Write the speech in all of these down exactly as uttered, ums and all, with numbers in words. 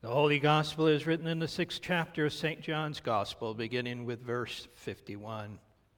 The Holy Gospel is written in the sixth chapter of Saint John's Gospel, beginning with verse fifty-one.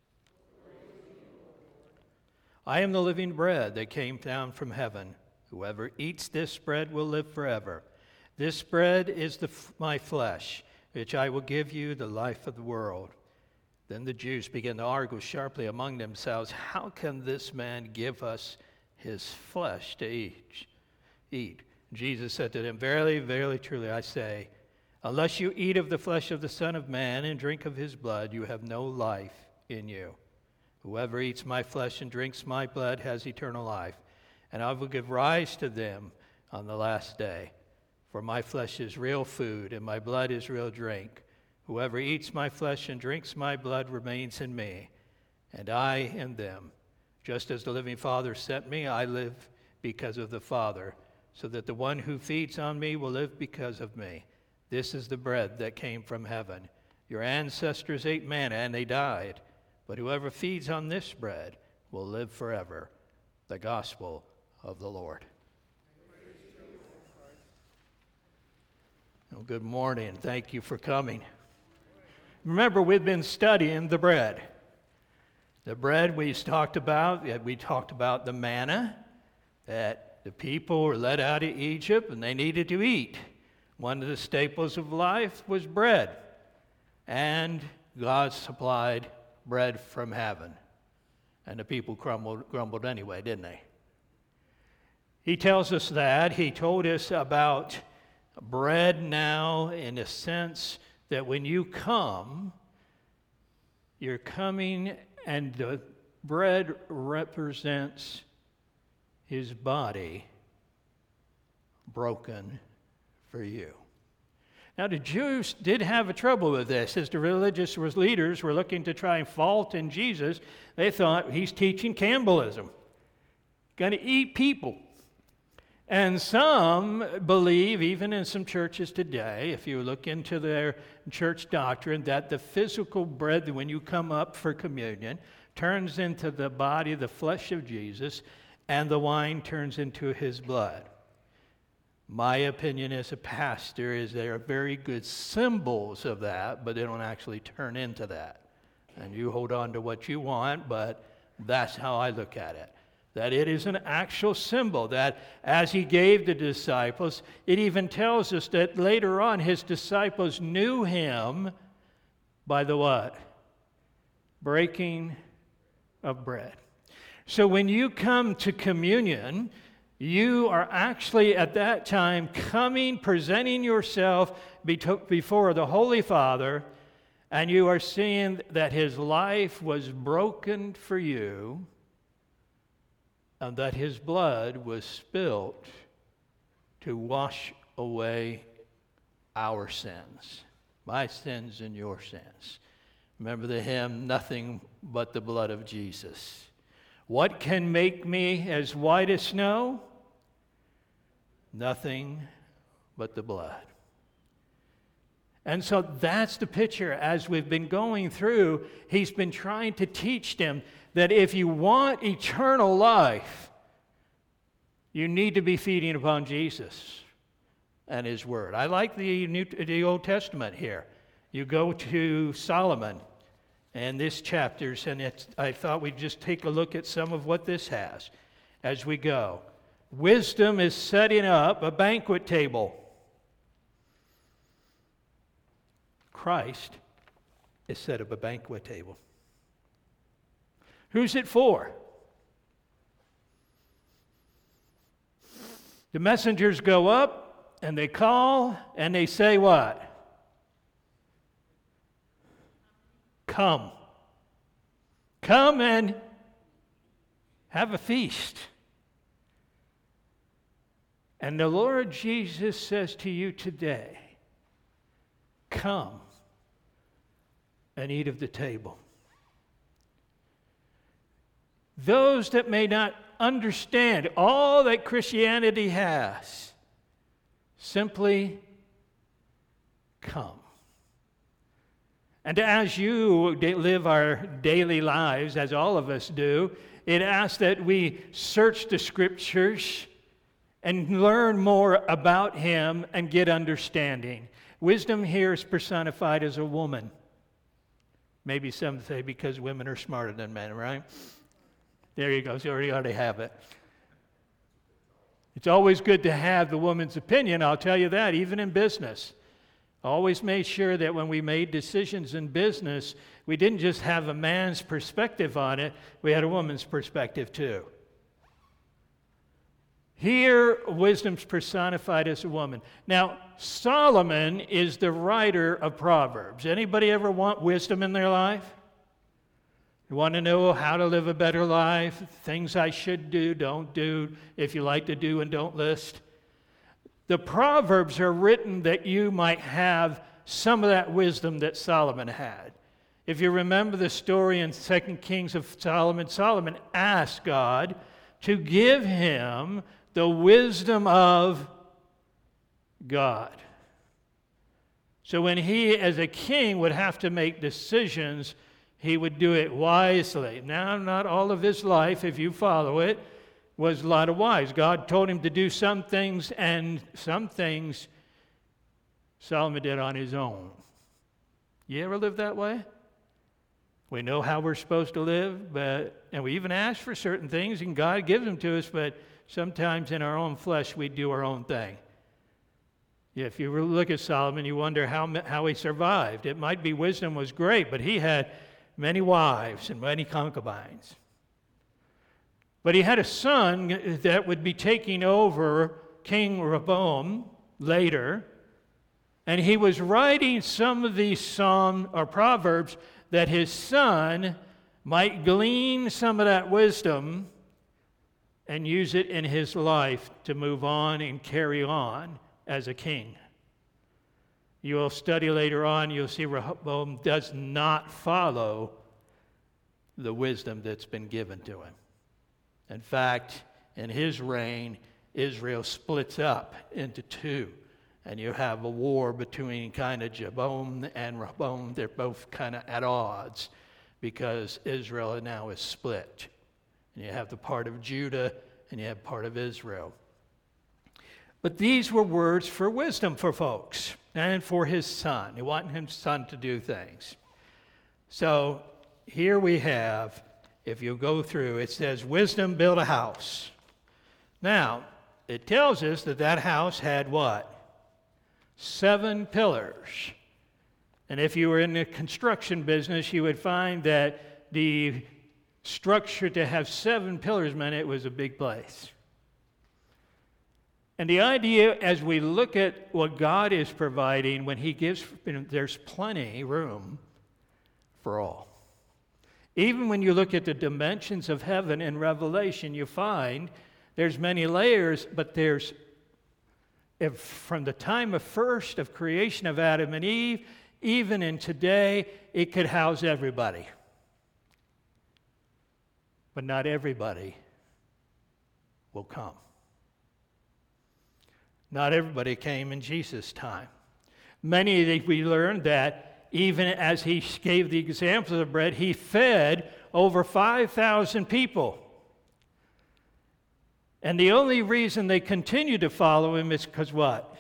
I am the living bread that came down from heaven. Whoever eats this bread will live forever. This bread is the, my flesh, which I will give you, the life of the world. Then the Jews began to argue sharply among themselves, how can this man give us his flesh to eat? Eat. Jesus said to them, Verily, verily, truly, I say, unless you eat of the flesh of the Son of Man and drink of his blood, you have no life in you. Whoever eats my flesh and drinks my blood has eternal life, and I will give rise to them on the last day. For my flesh is real food, and my blood is real drink. Whoever eats my flesh and drinks my blood remains in me, and I in them. Just as the living Father sent me, I live because of the Father, so that the one who feeds on me will live because of me. This is the bread that came from heaven. Your ancestors ate manna, and they died. But whoever feeds on this bread will live forever. The gospel of the Lord. Well, good morning. Thank you for coming. Remember, we've been studying the bread. The bread we talked about, we talked about the manna that the people were led out of Egypt and they needed to eat. One of the staples of life was bread. And God supplied bread from heaven. And the people grumbled, grumbled anyway, didn't they? He tells us that. He told us about bread now in the sense that when you come, you're coming and the bread represents his body broken for you. Now, the Jews did have a trouble with this. As the religious leaders were looking to try and fault in Jesus, they thought he's teaching cannibalism. Going to eat people. And some believe, even in some churches today, if you look into their church doctrine, that the physical bread, when you come up for communion, turns into the body, the flesh of Jesus, and the wine turns into his blood. My opinion as a pastor is they are very good symbols of that, but they don't actually turn into that. And you hold on to what you want, but that's how I look at it. That it is an actual symbol, that as he gave the disciples, it even tells us that later on his disciples knew him by the what? Breaking of bread. So when you come to communion, you are actually at that time coming, presenting yourself before the Holy Father, and you are seeing that his life was broken for you, and that his blood was spilt to wash away our sins, my sins and your sins. Remember the hymn, Nothing But the Blood of Jesus. What can make me as white as snow? Nothing but the blood. And so that's the picture as we've been going through. He's been trying to teach them that if you want eternal life, you need to be feeding upon Jesus and his word. I like the New, the Old Testament here. You go to Solomon and this chapters, and it's, I thought we'd just take a look at some of what this has as we go. Wisdom is setting up a banquet table. Christ is set up a banquet table. Who's it for? The messengers go up and they call and they say what? Come. Come and have a feast. And the Lord Jesus says to you today, come and eat of the table. Those that may not understand all that Christianity has, simply come. And as you live our daily lives, as all of us do, it asks that we search the Scriptures and learn more about him and get understanding. Wisdom here is personified as a woman. Maybe some say because women are smarter than men, right? There you go. So you already, already have it. It's always good to have the woman's opinion, I'll tell you that, even in business. Always made sure that when we made decisions in business, we didn't just have a man's perspective on it, we had a woman's perspective too. Here, wisdom's personified as a woman. Now, Solomon is the writer of Proverbs. Anybody ever want wisdom in their life? You want to know how to live a better life, things I should do, don't do, if you like to do and don't list? The Proverbs are written that you might have some of that wisdom that Solomon had. If you remember the story in Second Kings of Solomon, Solomon asked God to give him the wisdom of God. So when he, as a king, would have to make decisions, he would do it wisely. Now, not all of his life, if you follow it, was a lot of wise. God told him to do some things, and some things Solomon did on his own. You ever live that way? We know how we're supposed to live, but and we even ask for certain things, and God gives them to us, but sometimes in our own flesh we do our own thing. Yeah, if you look at Solomon, you wonder how, how he survived. It might be wisdom was great, but he had many wives and many concubines. But he had a son that would be taking over King Rehoboam later, and he was writing some of these psalms or proverbs that his son might glean some of that wisdom and use it in his life to move on and carry on as a king. You will study later on, you'll see Rehoboam does not follow the wisdom that's been given to him. In fact, in his reign, Israel splits up into two, and you have a war between kind of Jeroboam and Rehoboam. They're both kind of at odds because Israel now is split. And you have the part of Judah, and you have part of Israel. But these were words for wisdom for folks and for his son. He wanted his son to do things. So here we have, if you go through, it says, wisdom built a house. Now, it tells us that that house had what? Seven pillars. And if you were in the construction business, you would find that the structure to have seven pillars meant it was a big place. And the idea, as we look at what God is providing, when he gives, you know, there's plenty room for all. Even when you look at the dimensions of heaven in Revelation, you find there's many layers, but there's, if from the time of first of creation of Adam and Eve, even in today, it could house everybody. But not everybody will come. Not everybody came in Jesus' time. Many, we learned that even as he gave the examples of bread, he fed over five thousand people. And the only reason they continue to follow him is because what?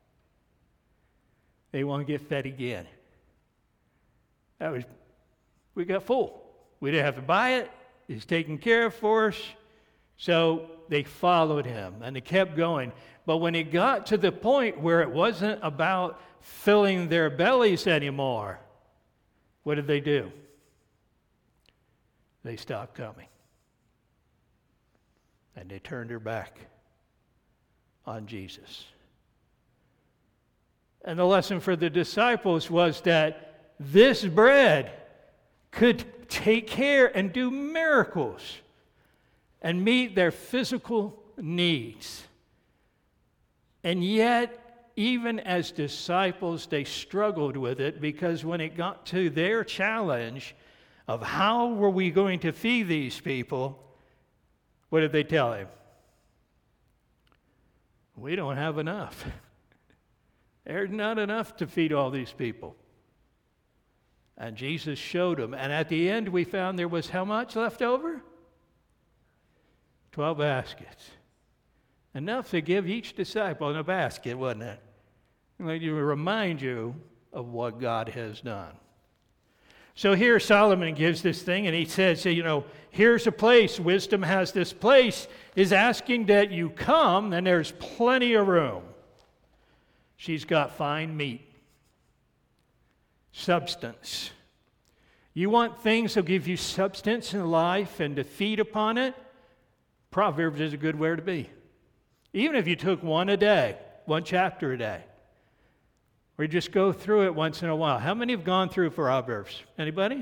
They want to get fed again. That was, we got full. We didn't have to buy it. He's taking care of for us. So they followed him, and they kept going. But when it got to the point where it wasn't about filling their bellies anymore, what did they do? They stopped coming. And they turned their back on Jesus. And the lesson for the disciples was that this bread could take care and do miracles and meet their physical needs. And yet, even as disciples, they struggled with it, because when it got to their challenge of how were we going to feed these people, what did they tell him? We don't have enough. There's not enough to feed all these people. And Jesus showed them. And at the end, we found there was how much left over? Twelve baskets. enough to give each disciple in a basket, wasn't it? Like to remind you of what God has done. So here Solomon gives this thing, and he says, you know, here's a place, wisdom has this place, is asking that you come, and there's plenty of room. She's got fine meat, substance. You want things that give you substance in life and to feed upon it? Proverbs is a good where to be. Even if you took one a day, one chapter a day, or you just go through it once in a while. How many have gone through Proverbs? Anybody?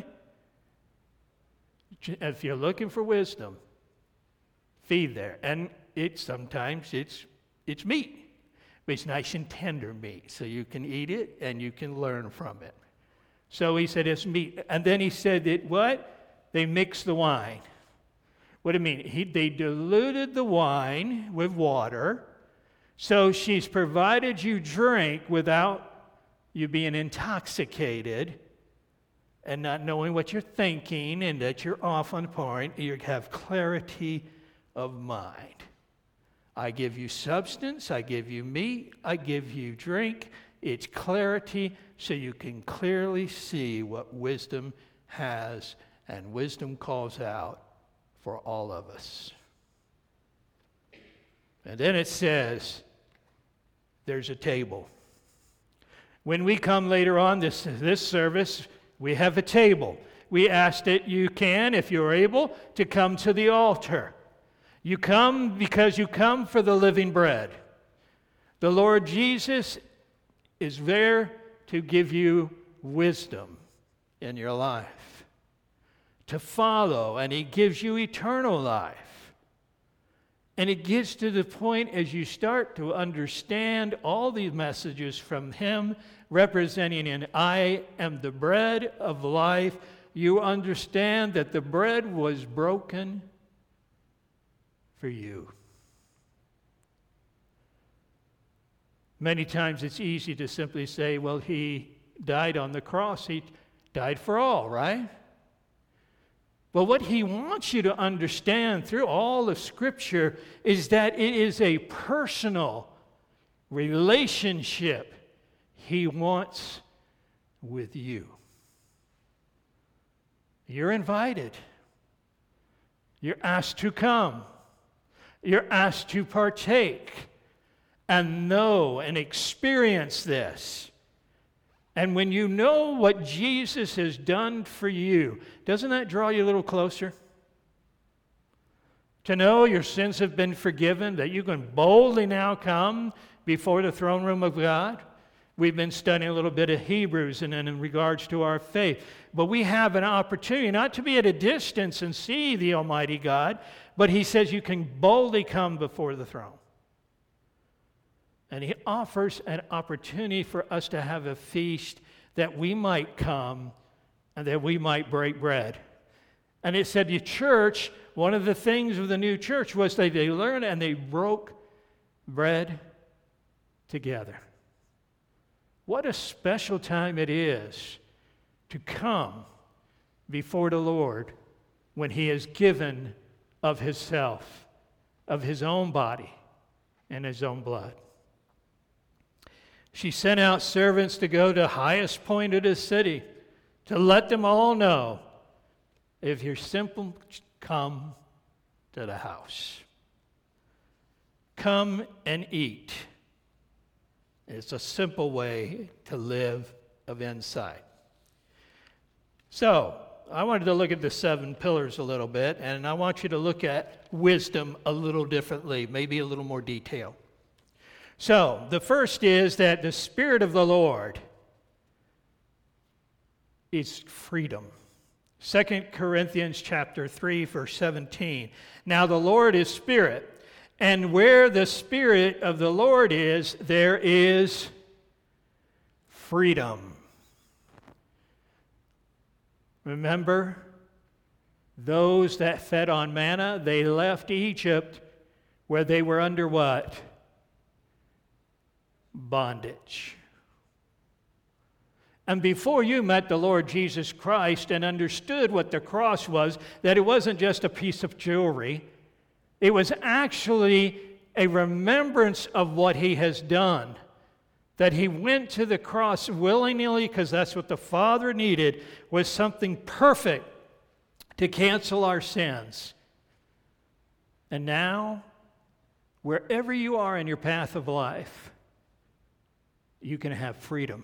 If you're looking for wisdom, feed there. And it sometimes it's it's meat. But it's nice and tender meat, so you can eat it and you can learn from it. So he said it's meat. And then he said that what? They mixed the wine. What do you mean? He, they diluted the wine with water, so she's provided you drink without you being intoxicated and not knowing what you're thinking and that you're off on point. You have clarity of mind. I give you substance, I give you meat, I give you drink. It's clarity so you can clearly see what wisdom has, and wisdom calls out for all of us. And then it says, there's a table. When we come later on this, this service, we have a table. We ask that you can, if you're able, to come to the altar. You come because you come for the living bread. The Lord Jesus is there to give you wisdom in your life, to follow, and He gives you eternal life. And it gets to the point as you start to understand all these messages from Him representing an I am the bread of life, you understand that the bread was broken for you. Many times it's easy to simply say, well, He died on the cross. He died for all, right? Well, what He wants you to understand through all of Scripture is that it is a personal relationship He wants with you. You're invited. You're asked to come. You're asked to partake and know and experience this. And when you know what Jesus has done for you, doesn't that draw you a little closer? To know your sins have been forgiven, that you can boldly now come before the throne room of God. We've been studying a little bit of Hebrews and then in regards to our faith. But we have an opportunity not to be at a distance and see the Almighty God, but He says you can boldly come before the throne. And He offers an opportunity for us to have a feast that we might come and that we might break bread. And it said the church, one of the things of the new church was that they learned and they broke bread together. What a special time it is to come before the Lord when He has given of Himself, of His own body and His own blood. She sent out servants to go to the highest point of the city to let them all know, if you're simple, come to the house. Come and eat. It's a simple way to live of insight. So, I wanted to look at the seven pillars a little bit, and I want you to look at wisdom a little differently, maybe a little more detail. So, the first is that the Spirit of the Lord is freedom. Second Corinthians chapter three, verse seventeen. Now the Lord is Spirit, and where the Spirit of the Lord is, there is freedom. Remember, those that fed on manna, they left Egypt where they were under what? Bondage. And before you met the Lord Jesus Christ and understood what the cross was, that it wasn't just a piece of jewelry, it was actually a remembrance of what he has done. That he went to the cross willingly because that's what the Father needed, was something perfect to cancel our sins. And now, wherever you are in your path of life, you can have freedom.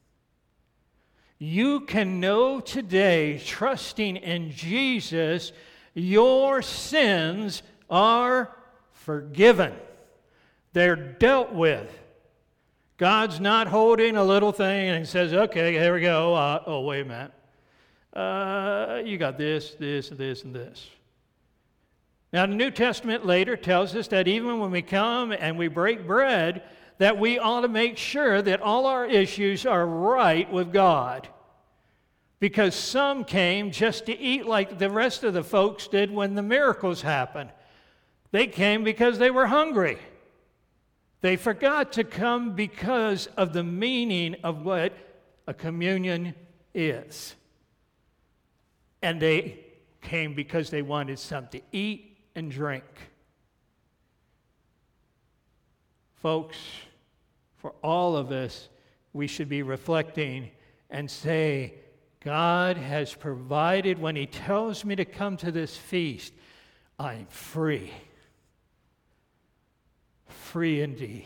You can know today, trusting in Jesus, your sins are forgiven. They're dealt with. God's not holding a little thing and says, okay, here we go. Uh, oh, wait a minute. Uh, you got this, this, this, and this. Now, the New Testament later tells us that even when we come and we break bread, that we ought to make sure that all our issues are right with God. Because some came just to eat like the rest of the folks did when the miracles happened. They came because they were hungry. They forgot to come because of the meaning of what a communion is. And they came because they wanted something to eat and drink. Folks, for all of us, we should be reflecting and say, God has provided. When he tells me to come to this feast, I'm free. Free indeed.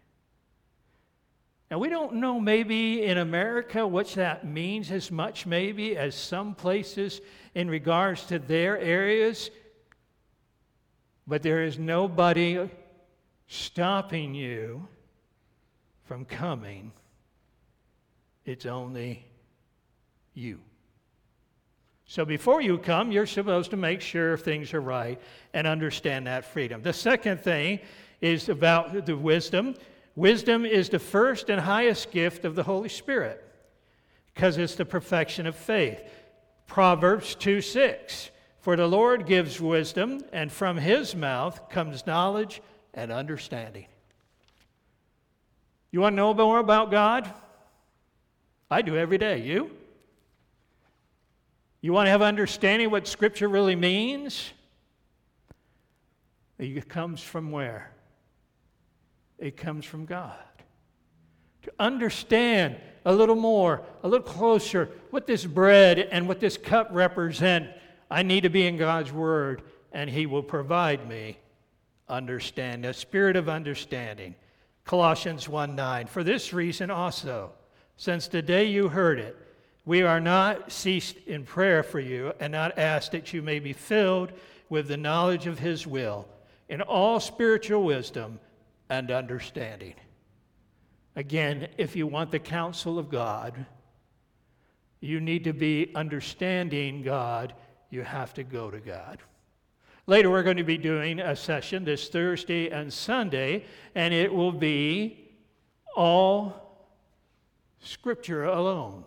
Now, we don't know maybe in America what that means as much maybe as some places in regards to their areas, but there is nobody stopping you from coming. It's only you. So before you come, you're supposed to make sure things are right and understand that freedom. The second thing is about the wisdom. Wisdom is the first and highest gift of the Holy Spirit because it's the perfection of faith. Proverbs two six, for the Lord gives wisdom, and from his mouth comes knowledge and understanding. You want to know more about God? I do every day. You? You want to have understanding what Scripture really means? It comes from where? It comes from God. To understand a little more, a little closer, what this bread and what this cup represent, I need to be in God's Word, and he will provide me understand, a spirit of understanding. Colossians one nine, for this reason also, since the day you heard it, we are not ceased in prayer for you, and not asked that you may be filled with the knowledge of his will, in all spiritual wisdom and understanding. Again, if you want the counsel of God, you need to be understanding God. You have to go to God. Later, we're going to be doing a session this Thursday and Sunday, and it will be all Scripture alone.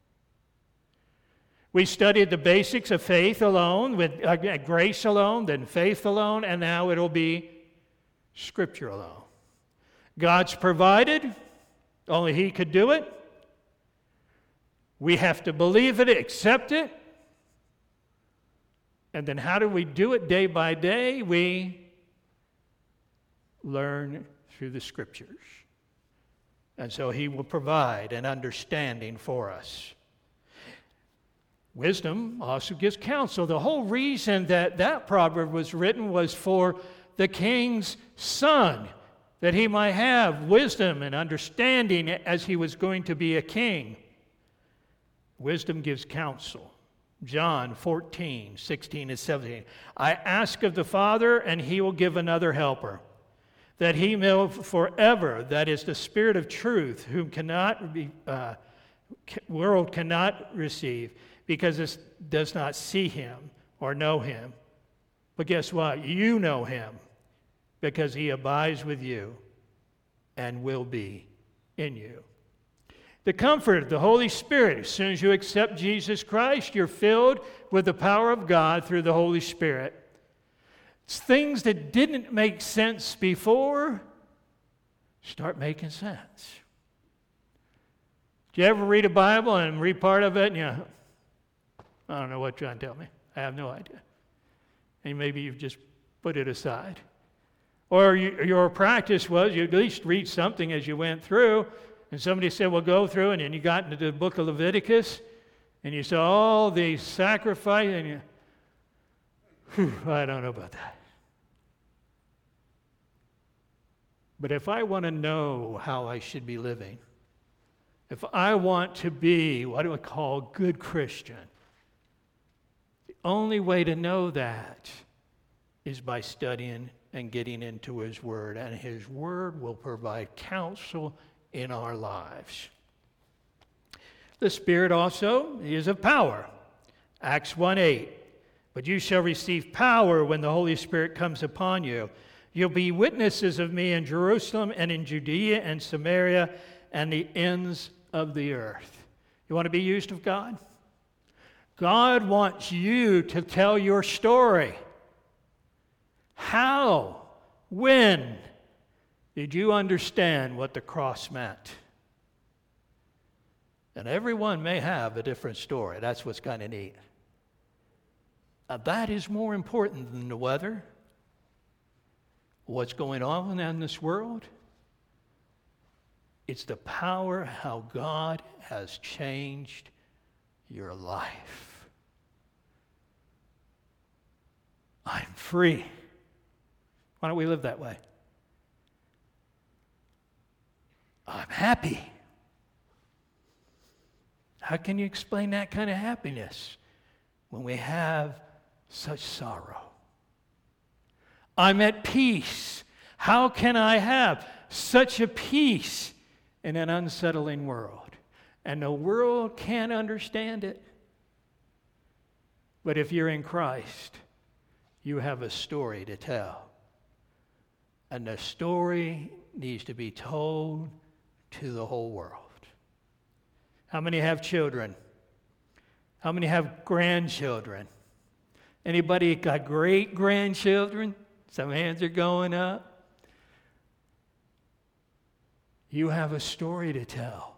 We studied the basics of faith alone, with uh, grace alone, then faith alone, and now it'll be Scripture alone. God's provided, only he could do it. We have to believe it, accept it. And then how do we do it day by day? We learn through the Scriptures. And so he will provide an understanding for us. Wisdom also gives counsel. The whole reason that that proverb was written was for the king's son, that he might have wisdom and understanding as he was going to be a king. Wisdom gives counsel. John fourteen, sixteen and seventeen. I ask of the Father, and he will give another helper, that he may forever, that is the Spirit of truth, whom cannot be, uh, world cannot receive, because it does not see him or know him. But guess what? You know him, because he abides with you and will be in you. The Comforter, the Holy Spirit. As soon as you accept Jesus Christ, you're filled with the power of God through the Holy Spirit. It's things that didn't make sense before start making sense. Did you ever read a Bible and read part of it and you, I don't know what you're trying to tell me. I have no idea. And maybe you've just put it aside. Or you, your practice was you at least read something as you went through, and somebody said, well, go through, and then you got into the book of Leviticus, and you saw all the sacrifice, and you, whew, I don't know about that. But if I want to know how I should be living, if I want to be what I would call a good Christian, the only way to know that is by studying and getting into His Word. And His Word will provide counsel in our lives. The Spirit also is of power. Acts one eight. But you shall receive power when the Holy Spirit comes upon you. You'll be witnesses of me in Jerusalem and in Judea and Samaria and the ends of the earth. You want to be used of God? God wants you to tell your story. How, when did you understand what the cross meant? And everyone may have a different story. That's what's kind of neat. Now, that is more important than the weather, what's going on in this world. It's the power how God has changed your life. I'm free. Why don't we live that way? I'm happy. How can you explain that kind of happiness when we have such sorrow? I'm at peace. How can I have such a peace in an unsettling world? And the world can't understand it. But if you're in Christ, you have a story to tell. And the story needs to be told to the whole world. How many have children? How many have grandchildren? Anybody got great-grandchildren? Some hands are going up. You have a story to tell.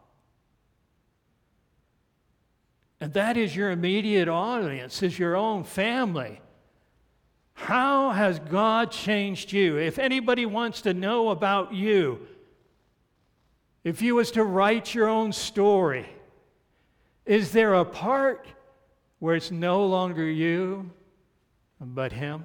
And that is your immediate audience, is your own family. How has God changed you? If anybody wants to know about you, if you was to write your own story, is there a part where it's no longer you, but Him?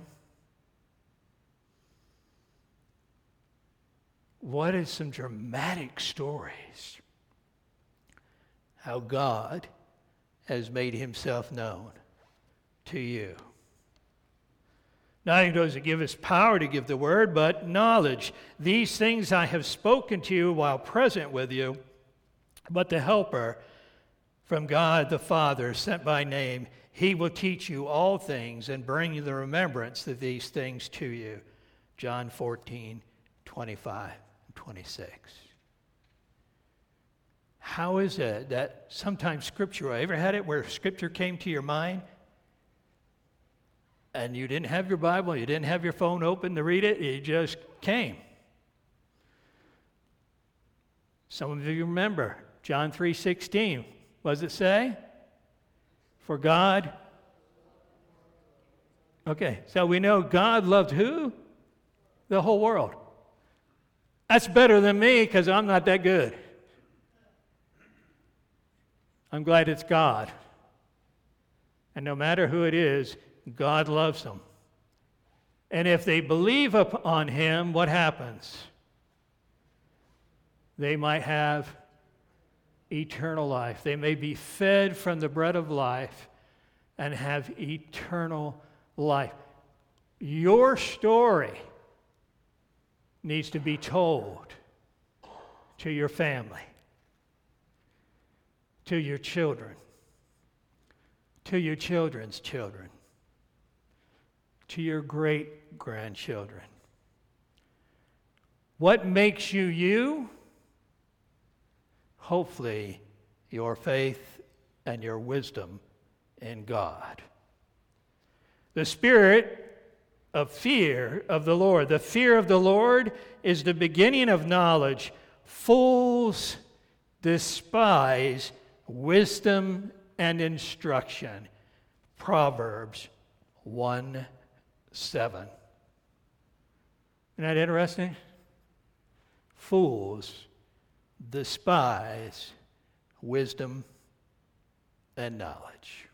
What is some dramatic stories? How God has made Himself known to you. Not only does He give us power to give the word, but knowledge. These things I have spoken to you while present with you, but the Helper from God the Father, sent by name, He will teach you all things and bring you the remembrance of these things to you. John fourteen, twenty-five and twenty-six. How is it that sometimes Scripture, ever had it where Scripture came to your mind and you didn't have your Bible, you didn't have your phone open to read it, it just came? Some of you remember John three sixteen. What does it say? For God. Okay, so we know God loved who? The whole world. That's better than me because I'm not that good. I'm glad it's God. And no matter who it is, God loves them. And if they believe upon Him, what happens? They might have eternal life. They may be fed from the bread of life and have eternal life. Your story needs to be told to your family, to your children, to your children's children, to your great-grandchildren. What makes you you? Hopefully, your faith and your wisdom in God. The spirit of fear of the Lord. The fear of the Lord is the beginning of knowledge. Fools despise wisdom and instruction. Proverbs one seven. Isn't that interesting? Fools despise wisdom and knowledge.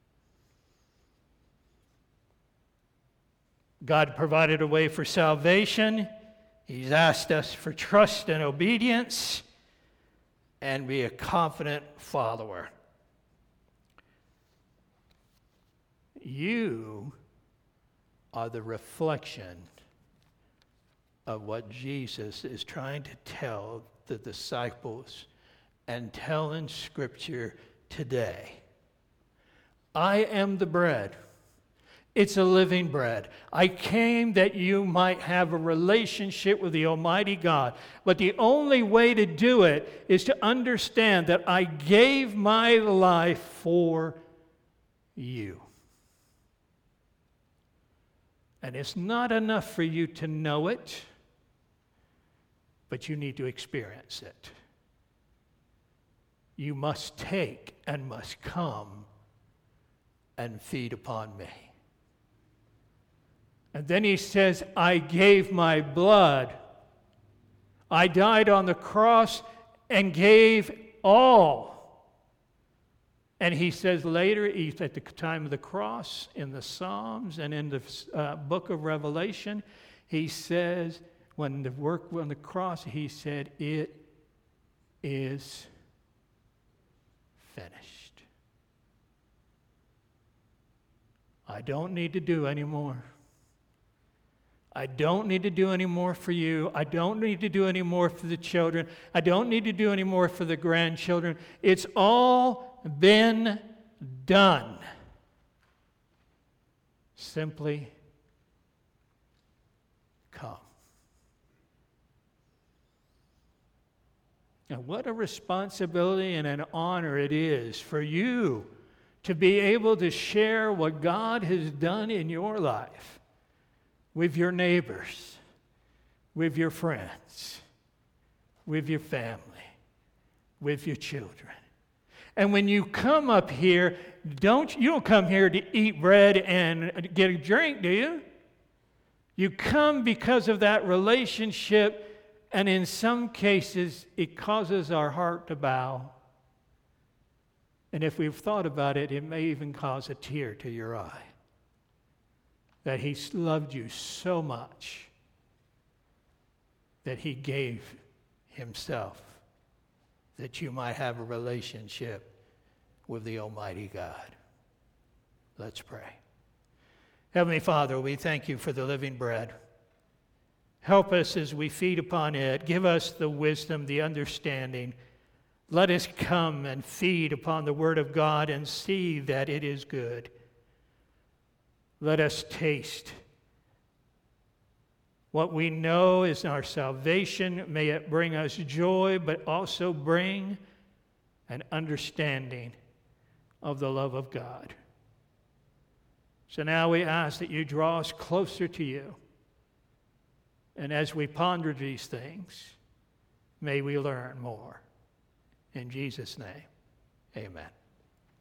God provided a way for salvation. He's asked us for trust and obedience and be a confident follower. You are the reflection of what Jesus is trying to tell the disciples and tell in Scripture today. I am the bread. It's a living bread. I came that you might have a relationship with the Almighty God. But the only way to do it is to understand that I gave my life for you. And it's not enough for you to know it, but you need to experience it. You must take and must come and feed upon me. And then he says, I gave my blood. I died on the cross and gave all. And he says later, at the time of the cross, in the Psalms and in the uh, book of Revelation, he says, when the work on the cross, he said, it is finished. I don't need to do any more. I don't need to do any more for you. I don't need to do any more for the children. I don't need to do any more for the grandchildren. It's all been done. Simply come. Now, what a responsibility and an honor it is for you to be able to share what God has done in your life with your neighbors, with your friends, with your family, with your children. And when you come up here, don't you don't come here to eat bread and get a drink, do you? You come because of that relationship, and in some cases, it causes our heart to bow. And if we've thought about it, it may even cause a tear to your eye. That He loved you so much that He gave Himself that you might have a relationship with the Almighty God. Let's pray. Heavenly Father, we thank you for the living bread. Help us as we feed upon it. Give us the wisdom, the understanding. Let us come and feed upon the Word of God and see that it is good. Let us taste what we know is our salvation. May it bring us joy, but also bring an understanding of the love of God. So now we ask that you draw us closer to you. And as we ponder these things, may we learn more. In Jesus' name, amen.